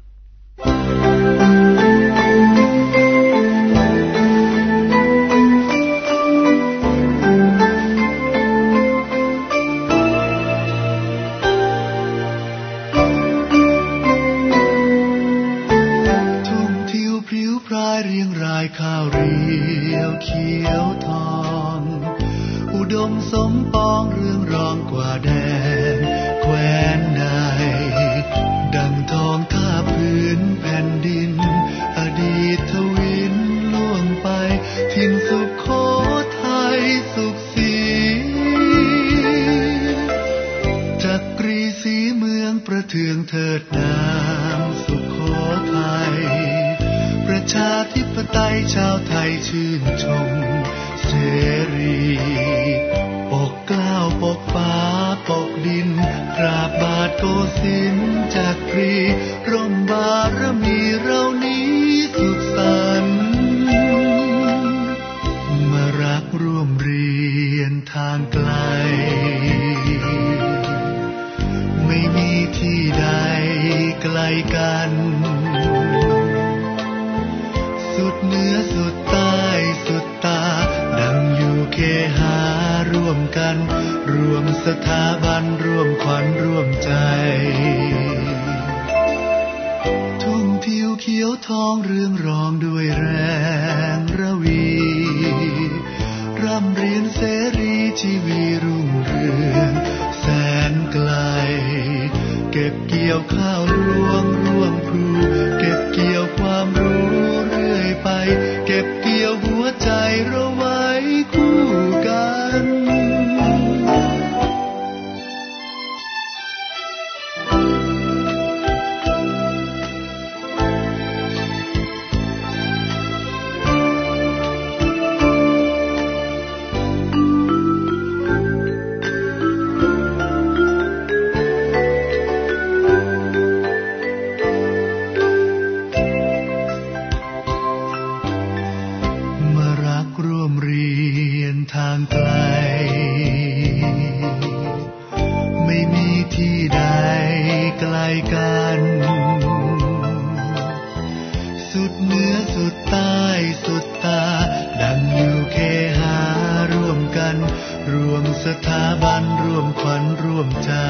ข้าวเรียวเขียวทองอุดมสมปองเรื่องรองกว่าแดนแคว้นใดดังทองท่าพื้นแผ่นดินอดีตทวินล่วงไปถิ่นสุโขทัยสุขศรีจักรีศรีเมืองประเทืองเถิดนามสุโขทัยประชาธิปไตยชาวไทยชื่นชมเสรีปกเกล้าปกฟ้าปกดินกราบบาทโกสินทร์จักรีร่มบารมีเรานี้สุขสันต์มารักร่วมเรียนทางไกลไม่มีที่ใดไกลกันสุดเหนือสุดใต้สุดตาดังอยู่เคหาร่วมกันร่วมสถาบันร่วมขวัญร่วมใจทุ่งทิวเขียวทองเรืองรองด้วยแรงระวีร่ำเรียนเสรีชีวีรุ่งเรืองแสนไกลเก็บเกี่ยวข้าวรวงร่วงพลูเก็บเกี่ยวความรู้ไปเก็บเกี่ยวหัวใจเราไว้คู่กันทางไกลไม่มีที่ใดไกลกันสุดเหนือสุดใต้สุดตาดังอยู่เคหาร่วมกันร่วมสถาบันร่วมขวัญร่วมใจ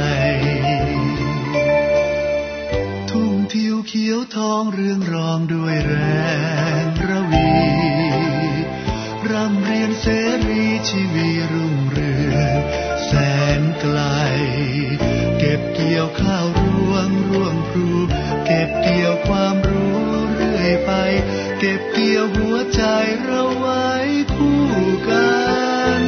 ทุ่งทิวเขียวทองเรืองรองด้วยแรงระวีร่ำเรียนเสรีชีวีรุ่งเรืองแสนไกลเก็บเกี่ยวข้าวรวงร่วงพลูเก็บเกี่ยวความรู้เรื่อยไปเก็บเกี่ยวหัวใจเราไว้คู่กัน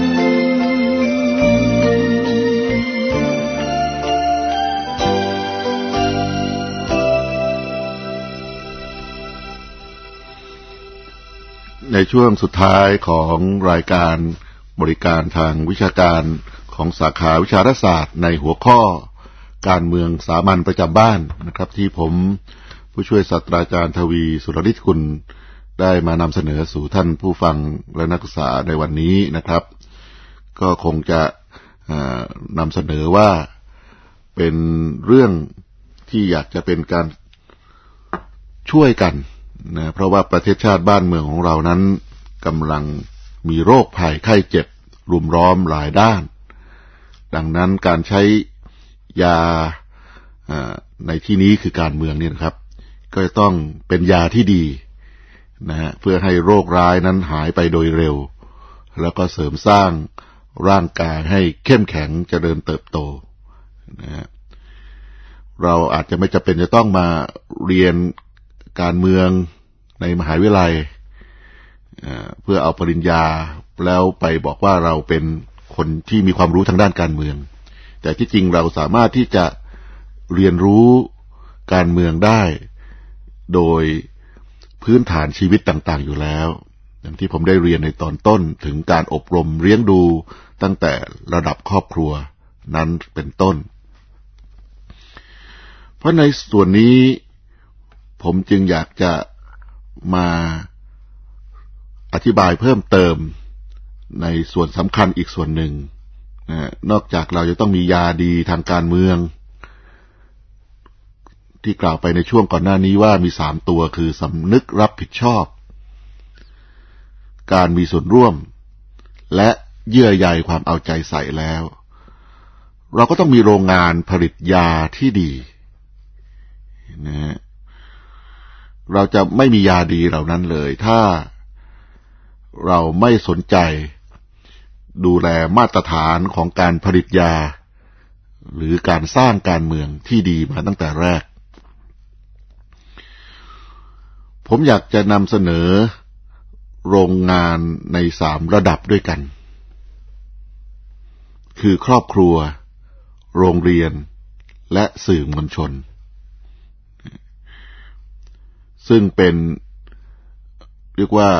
ในช่วงสุดท้ายของรายการบริการทางวิชาการของสาขาวิชารัฐศาสตร์ในหัวข้อการเมืองสามัญประจำบ้านนะครับที่ผมผู้ช่วยศาสตราจารย์ทวีสุรฤทธิ์กุลได้มานำเสนอสู่ท่านผู้ฟังและนักศึกษาในวันนี้นะครับก็คงจะนำเสนอว่าเป็นเรื่องที่อยากจะเป็นการช่วยกันนะเพราะว่าประเทศชาติบ้านเมืองของเรานั้นกำลังมีโรคภัยไข้เจ็บรุมล้อมหลายด้านดังนั้นการใช้ยาในที่นี้คือการเมืองนี่นะครับก็จะต้องเป็นยาที่ดีนะฮะเพื่อให้โรคร้ายนั้นหายไปโดยเร็วแล้วก็เสริมสร้างร่างกายให้เข้มแข็งเจริญเติบโตนะฮะเราอาจจะไม่จำเป็นจะต้องมาเรียนการเมืองในมหาวิทยาลัยเพื่อเอาปริญญาแล้วไปบอกว่าเราเป็นคนที่มีความรู้ทางด้านการเมืองแต่ที่จริงเราสามารถที่จะเรียนรู้การเมืองได้โดยพื้นฐานชีวิตต่างๆอยู่แล้วอย่างที่ผมได้เรียนในตอนต้นถึงการอบรมเลี้ยงดูตั้งแต่ระดับครอบครัวนั้นเป็นต้นเพราะในส่วนนี้ผมจึงอยากจะมาอธิบายเพิ่มเติมในส่วนสำคัญอีกส่วนหนึ่งนะนอกจากเราจะต้องมียาดีทางการเมืองที่กล่าวไปในช่วงก่อนหน้านี้ว่ามีสามตัวคือสำนึกรับผิดชอบการมีส่วนร่วมและเยื่อใยความเอาใจใส่แล้วเราก็ต้องมีโรงงานผลิตยาที่ดีนะเราจะไม่มียาดีเหล่านั้นเลยถ้าเราไม่สนใจดูแลมาตรฐานของการผลิตยาหรือการสร้างการเมืองที่ดีมาตั้งแต่แรกผมอยากจะนำเสนอโรงงานในสามระดับด้วยกันคือครอบครัวโรงเรียนและสื่อมวลชนซึ่งเป็นเรียกว่า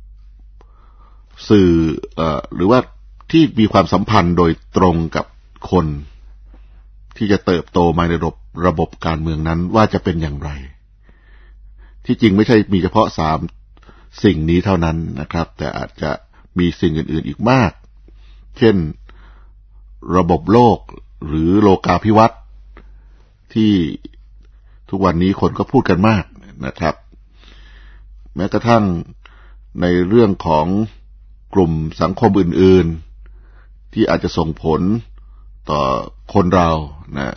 สื่อเอ่อหรือว่าที่มีความสัมพันธ์โดยตรงกับคนที่จะเติบโตมาในระบบระบบการเมืองนั้นว่าจะเป็นอย่างไรที่จริงไม่ใช่มีเฉพาะสามสิ่งนี้เท่านั้นนะครับแต่อาจจะมีสิ่งอื่นๆอีกมากเช่นระบบโลกหรือโลกาภิวัตน์ที่ทุกวันนี้คนก็พูดกันมากนะครับแม้กระทั่งในเรื่องของกลุ่มสังคมอื่นๆที่อาจจะส่งผลต่อคนเรานะ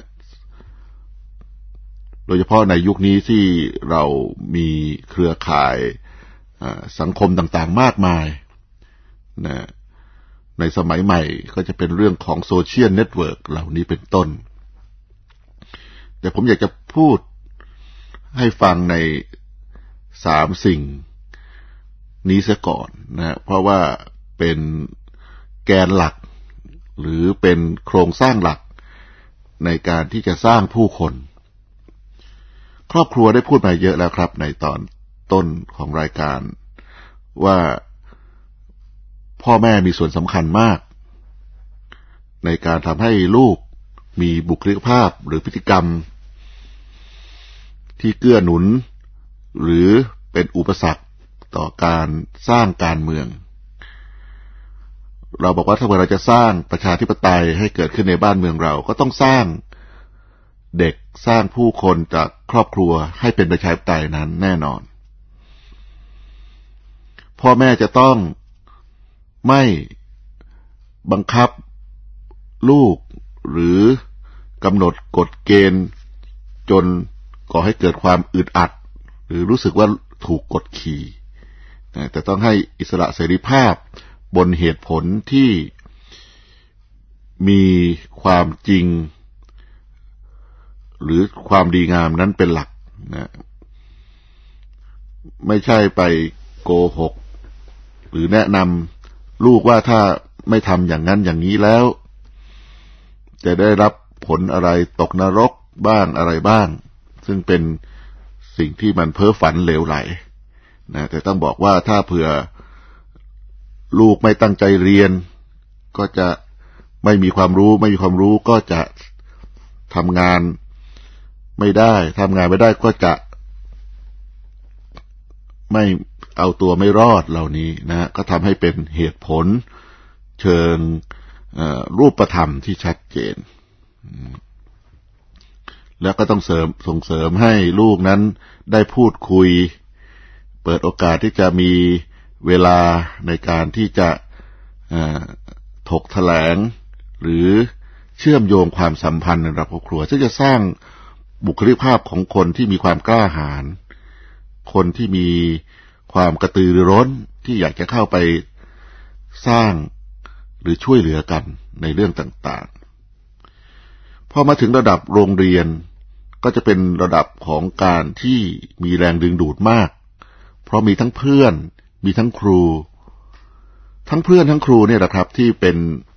โดยเฉพาะในยุคนี้ที่เรามีเครือข่ายสังคมต่างๆมากมายนะในสมัยใหม่ก็จะเป็นเรื่องของโซเชียลเน็ตเวิร์กเหล่านี้เป็นต้นแต่ผมอยากจะพูดให้ฟังในสามสิ่งนี้เสียก่อนนะเพราะว่าเป็นแกนหลักหรือเป็นโครงสร้างหลักในการที่จะสร้างผู้คนครอบครัวได้พูดมาเยอะแล้วครับในตอนต้นของรายการว่าพ่อแม่มีส่วนสำคัญมากในการทำให้ลูกมีบุคลิกภาพหรือพฤติกรรมที่เกื้อหนุนหรือเป็นอุปสรรคต่อการสร้างการเมืองเราบอกว่าถ้าเราจะสร้างประชาธิปไตยให้เกิดขึ้นในบ้านเมืองเราก็ต้องสร้างเด็กสร้างผู้คนจากครอบครัวให้เป็นประชาธิปไตยนั้นแน่นอนพ่อแม่จะต้องไม่บังคับลูกหรือกำหนดกฎเกณฑ์จนก่อให้เกิดความอึดอัดหรือรู้สึกว่าถูกกดขี่แต่ต้องให้อิสระเสรีภาพบนเหตุผลที่มีความจริงหรือความดีงามนั้นเป็นหลักนะไม่ใช่ไปโกหกหรือแนะนำลูกว่าถ้าไม่ทำอย่างนั้นอย่างนี้แล้วจะได้รับผลอะไรตกนรกบ้างอะไรบ้างซึ่งเป็นสิ่งที่มันเพ้อฝันเหลวไหลนะแต่ต้องบอกว่าถ้าเผื่อลูกไม่ตั้งใจเรียนก็จะไม่มีความรู้ไม่มีความรู้ก็จะทำงานไม่ได้ทำงานไม่ได้ก็จะไม่เอาตัวไม่รอดเหล่านี้นะก็ทำให้เป็นเหตุผลเชิงรูปธรรมที่ชัดเจนแล้วก็ต้องเสริมส่งเสริมให้ลูกนั้นได้พูดคุยเปิดโอกาสที่จะมีเวลาในการที่จะถกแถลงหรือเชื่อมโยงความสัมพันธ์ในระดับครอบครัวซึ่งจะสร้างบุคลิกภาพของคนที่มีความกล้าหาญคนที่มีความกระตือรือร้นที่อยากจะเข้าไปสร้างหรือช่วยเหลือกันในเรื่องต่างๆพอมาถึงระดับโรงเรียนก็จะเป็นระดับของการที่มีแรงดึงดูดมากเพราะมีทั้งเพื่อนมีทั้งครูทั้งเพื่อนทั้งครูเนี่ยแหละครับที่เป็น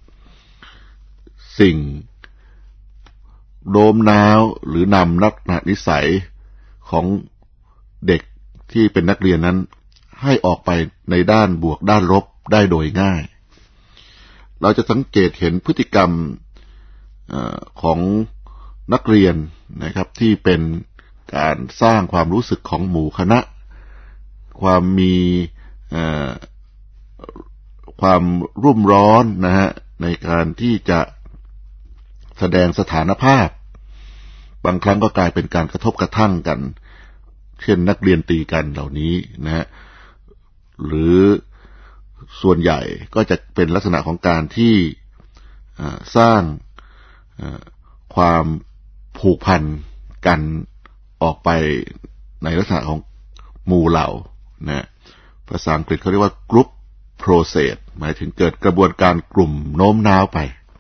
สิ่งโน้มน้าวหรือนำลักษณะนิสัยของเด็กที่เป็นนักเรียนนั้นให้ออกไปในด้านบวกด้านลบได้โดยง่ายเราจะสังเกตเห็นพฤติกรรมของนักเรียนนะครับที่เป็นการสร้างความรู้สึกของหมู่คณะความมีความรุ่มร้อนนะฮะในการที่จะแสดงสถานภาพบางครั้งก็กลายเป็นการกระทบกระทั่งกันเช่นนักเรียนตีกันเหล่านี้นะฮะหรือส่วนใหญ่ก็จะเป็นลักษณะของการที่สร้างความผูกพันกันออกไปในลักษณะของหมู่เหล่านะภาษาอังกฤษเขาเรียกว่า group process หมายถึงเกิดกระบวนการกลุ่มโน้มน้าวไป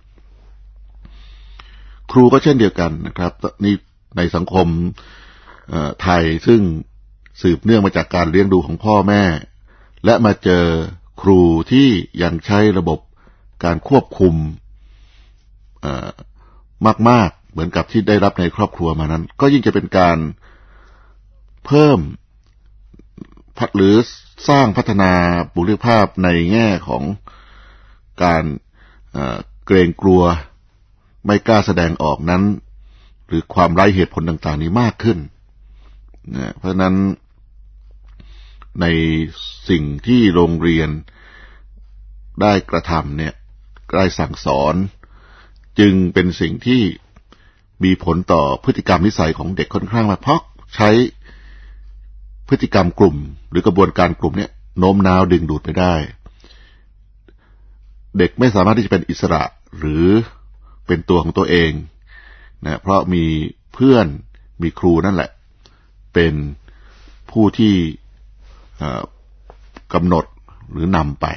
ครูก็เช่นเดียวกันนะครับนี่ในสังคมไทยซึ่งสืบเนื่องมาจากการเลี้ยงดูของพ่อแม่และมาเจอครูที่ยังใช้ระบบการควบคุมมากๆเหมือนกับที่ได้รับในครอบครัวมานั้นก็ยิ่งจะเป็นการเพิ่มหรือสร้างพัฒนาบุคลิกภาพในแง่ของการเกรงกลัวไม่กล้าแสดงออกนั้นหรือความไร้เหตุผลต่างๆนี้มากขึ้นนะเพราะฉะนั้นในสิ่งที่โรงเรียนได้กระทำเนี่ยได้สั่งสอนจึงเป็นสิ่งที่มีผลต่อพฤติกรรมนิสัยของเด็กค่อนข้างมากเพราะใช้พฤติกรรมกลุ่มหรือกระบวนการกลุ่มเนี่ยโน้มน้าวดึงดูดไปได้เด็กไม่สามารถที่จะเป็นอิสระหรือเป็นตัวของตัวเองนะเพราะมีเพื่อนมีครูนั่นแหละเป็นผู้ที่กำหนดหรือนำไป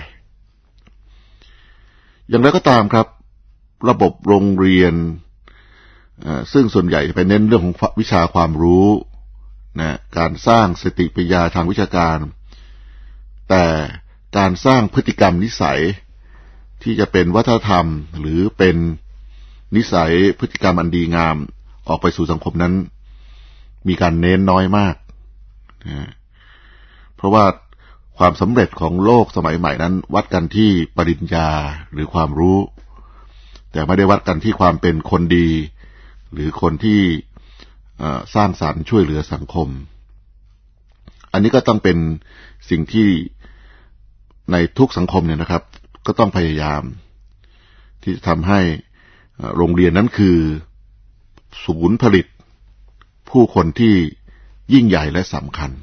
อย่างไรก็ตามครับระบบโรงเรียนซึ่งส่วนใหญ่จะไปเน้นเรื่องของวิชาความรู้นะการสร้างสติปัญญาทางวิชาการแต่การสร้างพฤติกรรมนิสัยที่จะเป็นวัฒนธรรมหรือเป็นนิสัยพฤติกรรมอันดีงามออกไปสู่สังคมนั้นมีการเน้นน้อยมากนะเพราะว่าความสำเร็จของโลกสมัยใหม่นั้นวัดกันที่ปริญญาหรือความรู้แต่ไม่ได้วัดกันที่ความเป็นคนดีหรือคนที่สร้างสรรค์ช่วยเหลือสังคมอันนี้ก็ต้องเป็นสิ่งที่ในทุกสังคมเนี่ยนะครับก็ต้องพยายามที่จะทำให้โรงเรียนนั้นคือศูนย์ผลิตผู้คนที่ยิ่งใหญ่และสำคัญ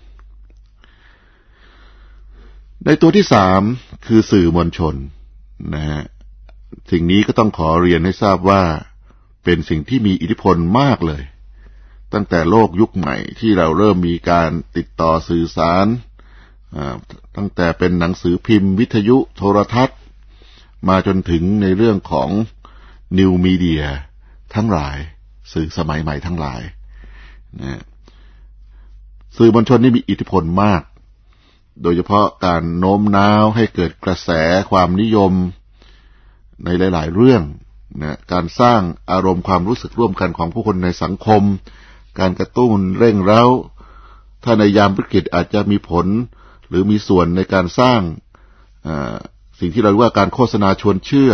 ในตัวที่สามคือสื่อมวลชนนะฮะสิ่งนี้ก็ต้องขอเรียนให้ทราบว่าเป็นสิ่งที่มีอิทธิพลมากเลยตั้งแต่โลกยุคใหม่ที่เราเริ่มมีการติดต่อสื่อสารตั้งแต่เป็นหนังสือพิมพ์วิทยุโทรทัศน์มาจนถึงในเรื่องของนิวมีเดียทั้งหลายสื่อสมัยใหม่ทั้งหลายนะสื่อมวลชนนี่มีอิทธิพลมากโดยเฉพาะการโน้มน้าวให้เกิดกระแสความนิยมในหลายๆเรื่องนะการสร้างอารมณ์ความรู้สึกร่วมกันของผู้คนในสังคมการกระตุ้นเร่งเร้าถ้าในยามวิกฤตอาจจะมีผลหรือมีส่วนในการสร้างสิ่งที่เราเรียกว่าการโฆษณาชวนเชื่อ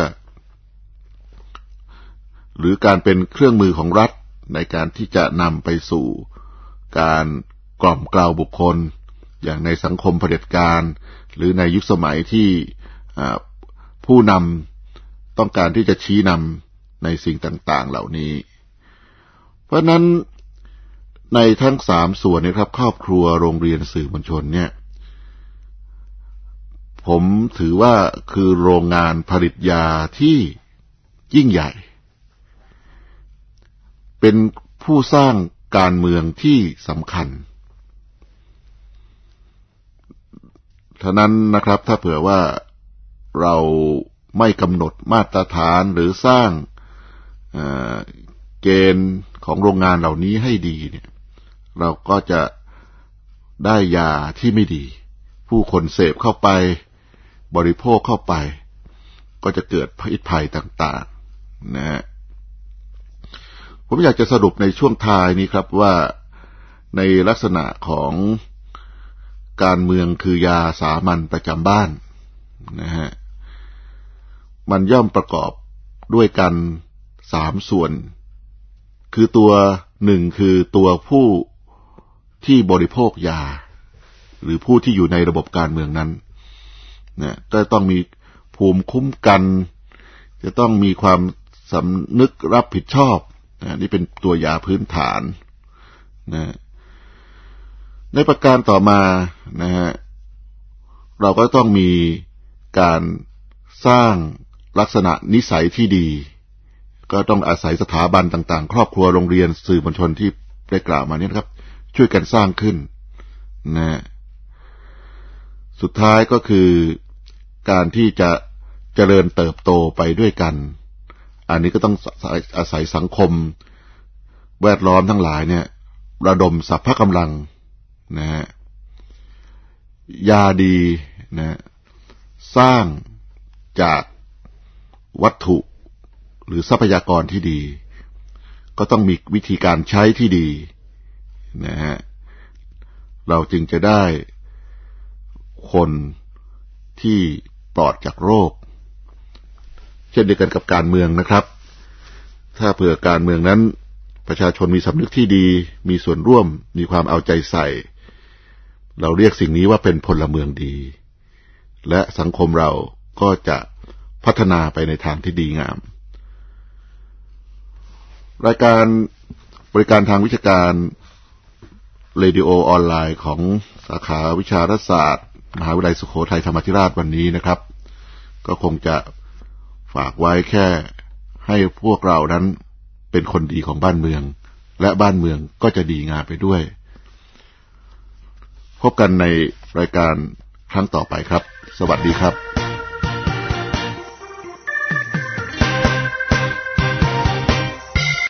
หรือการเป็นเครื่องมือของรัฐในการที่จะนำไปสู่การกล่อมเกลาบุคคลอย่างในสังคมเผด็จการหรือในยุคสมัยที่ผู้นำต้องการที่จะชี้นำในสิ่งต่างๆเหล่านี้เพราะนั้นในทั้งสามส่วนนี้ครับครอบครัวโรงเรียนสื่อมวลชนเนี่ยผมถือว่าคือโรงงานผลิตยาที่ยิ่งใหญ่เป็นผู้สร้างการเมืองที่สำคัญฉะนั้นนะครับถ้าเผื่อว่าเราไม่กำหนดมาตรฐานหรือสร้างเกณฑ์ของโรงงานเหล่านี้ให้ดีเนี่ยเราก็จะได้ยาที่ไม่ดีเพผู้คนเสพเข้าไปบริโภคเข้าไปก็จะเกิดพิษภัยต่างๆนะฮะผมอยากจะสรุปในช่วงท้ายนี้ครับว่าในลักษณะของการเมืองคือยาสามัญประจำบ้านนะฮะมันย่อมประกอบด้วยกันสามส่วนคือตัวหนึ่งคือตัวผู้ที่บริโภคยาหรือผู้ที่อยู่ในระบบการเมืองนั้นนะก็ต้องมีภูมิคุ้มกันจะต้องมีความสำนึกรับผิดชอบนะนี่เป็นตัวยาพื้นฐานนะในประการต่อมานะฮะเราก็ต้องมีการสร้างลักษณะนิสัยที่ดีก็ต้องอาศัยสถาบันต่างๆครอบครัวโรงเรียนสื่อมวลชนที่ได้กล่าวมานี้นะครับช่วยกันสร้างขึ้นนะสุดท้ายก็คือการที่จะเจริญเติบโตไปด้วยกันอันนี้ก็ต้องอาศัยสังคมแวดล้อมทั้งหลายเนี่ยระดมสรรพกำลังนะฮะยาดีนะสร้างจากวัตถุหรือทรัพยากรที่ดีก็ต้องมีวิธีการใช้ที่ดีนะฮะเราจึงจะได้คนที่ปลอดจากโรคเช่นเดียวกันกับการเมืองนะครับถ้าเผื่อการเมืองนั้นประชาชนมีสำนึกที่ดีมีส่วนร่วมมีความเอาใจใส่เราเรียกสิ่งนี้ว่าเป็นพลเมืองดีและสังคมเราก็จะพัฒนาไปในทางที่ดีงามรายการบริการทางวิชาการเรดิโอออนไลน์ของสาขาวิชารัฐศาสตร์มหาวิทยาลัยสุโขทัยธรรมาธิราชวันนี้นะครับก็คงจะฝากไว้แค่ให้พวกเรานั้นเป็นคนดีของบ้านเมืองและบ้านเมืองก็จะดีงามไปด้วยพบกันในรายการครั้งต่อไปครับสวัสดีครับ